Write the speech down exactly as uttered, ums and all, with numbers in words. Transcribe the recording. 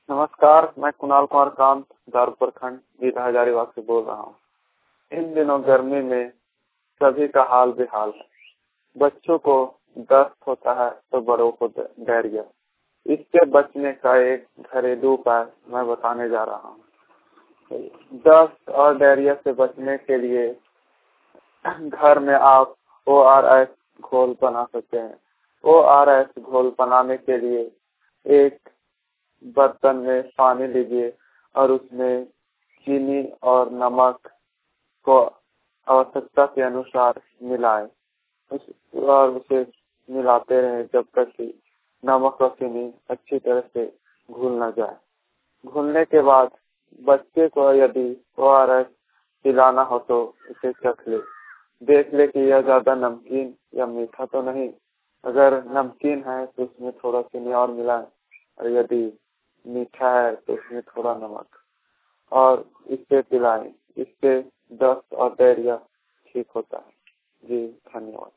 नमस्कार, मैं कुणाल कुमार कांत दारू प्रखंड गीता हजारीबाग से बोल रहा हूँ। इन दिनों गर्मी में सभी का हाल बेहाल है। बच्चों को दस्त होता है तो बड़ों को डायरिया। इससे बचने का एक घरेलू उपाय मैं बताने जा रहा हूँ। दस्त और डायरिया से बचने के लिए घर में आप ओ आर एस घोल बना सकते हैं। ओ आर एस घोल बनाने के लिए एक बर्तन में पानी लीजिए और उसमें चीनी और नमक को आवश्यकता के अनुसार मिलाएं उस और उसे मिलाते रहें जब तक कि नमक और चीनी अच्छी तरह से घुल न जाए। घुलने के बाद बच्चे को यदि ओ आर एस पिलाना हो तो उसे चख ले, देख ले कि यह ज्यादा नमकीन या मीठा तो नहीं। अगर नमकीन है तो उसमें थोड़ा चीनी और मिलाएं और यदि मीठा है तो उसमें थोड़ा नमक और इससे पिलाएं। इससे दस्त और डायरिया ठीक होता है। जी धन्यवाद।